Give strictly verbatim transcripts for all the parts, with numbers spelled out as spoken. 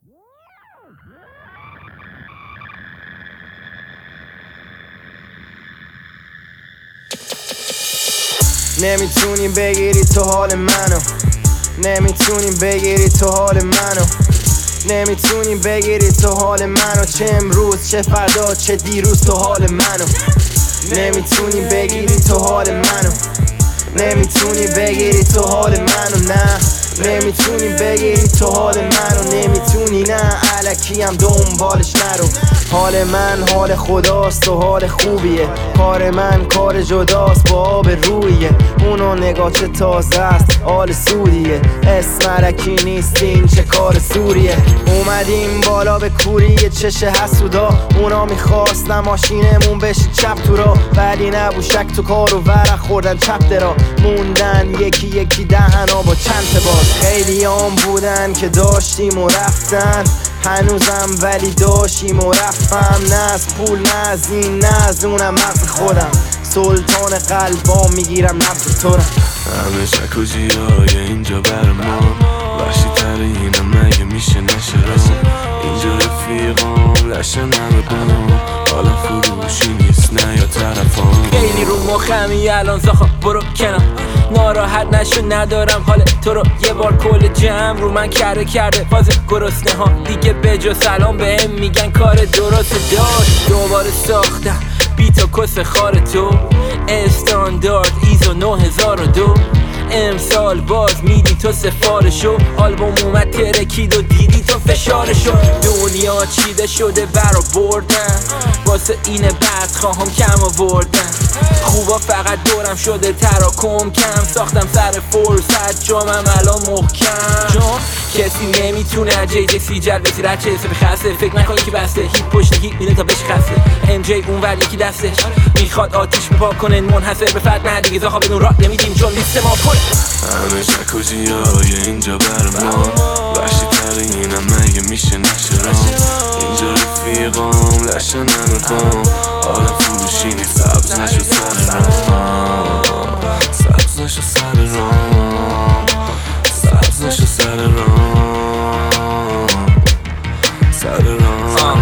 نمیتونی بگیری تو حال منو، نمیتونی بگیری تو حال منو، نمیتونی بگیری تو حال منو، چه امروز چه فردا چه دیروز تو حال منو، نمیتونی بگیری تو حال منو، نمیتونی بگیری تو حال منو، نه نمیتونی بگیری تو حال منو، نمیتونی نه الکی هم دنبالش نرو. حال من حال خداست و حال خوبیه، کار من کار جداست با آب رویه، اونو نگاه چه تازه است حال سودیه، اسم علکی نیست این چه کار سوریه. اومدیم بالا به کوری چش حسودا، اونا میخواستن ماشینمون بشه چپ تو را، ولی نبو شک تو کار و ورق خوردن چپ درا، موندن یکی یکی دهنا با چند باز. خیلی هم بودن که داشتیم و رفتن، هنوزم ولی داشتیم و رفتم، نه از پول نه از این نه از اونم مغز خودم، سلطان قلبام میگیرم نفس تو رم. همه شک و جیای اینجا بر ما وحشی تر اینم مگه میشه نشه را، اینجا رفیقام لشن همه بام، حالا فروشی نیست نه یا طرفام. خیلی رو مخمی الان زاخا برو کنار، ناراحت نشو ندارم حال تو رو، یه بار کل جمع رو من کره کرده فاز گرسنه ها، دیگه به جا سلام بهم میگن کار درست داشت. دوباره ساختم بیتا کس خار تو، استاندارد ایزو نه هزار و دو، امسال باز میدی تو سفارشو، آلبوم اومد ترکید و دیدی تو فشارشو، دنیا چیده شده برا بردن، واسه اینه بعد خواهم کم آوردن، خوبا فقط دورم شده تراکم کم، ساختم سر فرصت جامم الان محکم، چون کسی نمیتونه از جی جی سی جلبه رد چه حسابی خسته، فکر نکنی که بسته هیپ پشت هیپ میده تا بهش خسته، ام جی اون ور یکی دستش میخواد آتیش بپا کنه، منحصر به فرد نه دیگه زاخا بدون راه نمیدیم چون لیست ما پر. همه شک و جیای اینجا بر ما وحشی تر اینم مگه میشه نشه را، اینجا رفیقام لشن همه بام، حالا فروشی نیست سبز نشو سر رام، سبز نشو سر رام، سبز نشو سر رام، سر رام.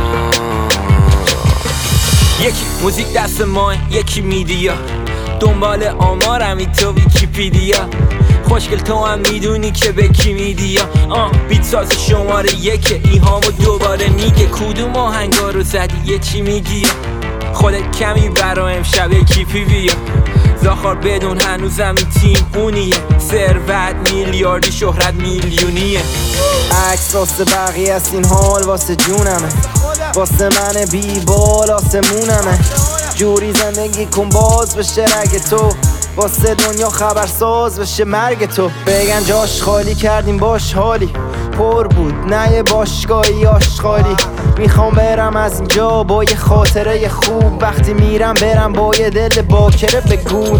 یکی موزیک دست ماه یکی میدیا، دنبال آمارمی تو ویکیپیدیا، خوشگل تو هم میدونی که به کی میدیا، آه بیت ساز شماره یک ایهامو دوباره میگه، کدوم آهنگا رو زدی یه چی میگی، خودت کمی برا امشب کیپی بیا، زاخار بدون هنوزم این تیم اونیه، ثروت میلیاردی شهرت میلیونیه، عکس واسه بقیه است این حال واسه جونمه، واسه من بی بال آسمونمه، جوری زندگی کن باز بشه رگ تو، واسه دنیا خبرساز بشه مرگ تو، بگن جاش خالی کردیم باش حالی پر بود نه یه باشگاهی آشغالی، میخوام برم از اینجا با یه خاطره خوب، وقتی میرم برم با یه دل باکره بگو.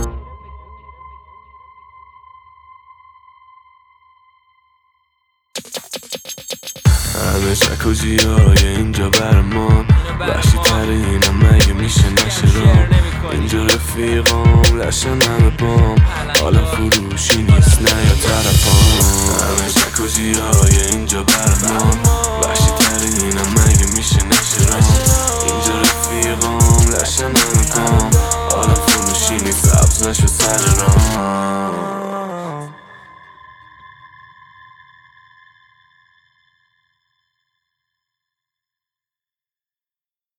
همه شک و جیای اینجا برمان وحشی تر اینم مگه میشه نشه را، اینجا رفیقام لشن همه بام، حالا فروشی نیست نه یا طرفام. همه شک و جیای اینجا برمان وحشی تر اینم مگه میشه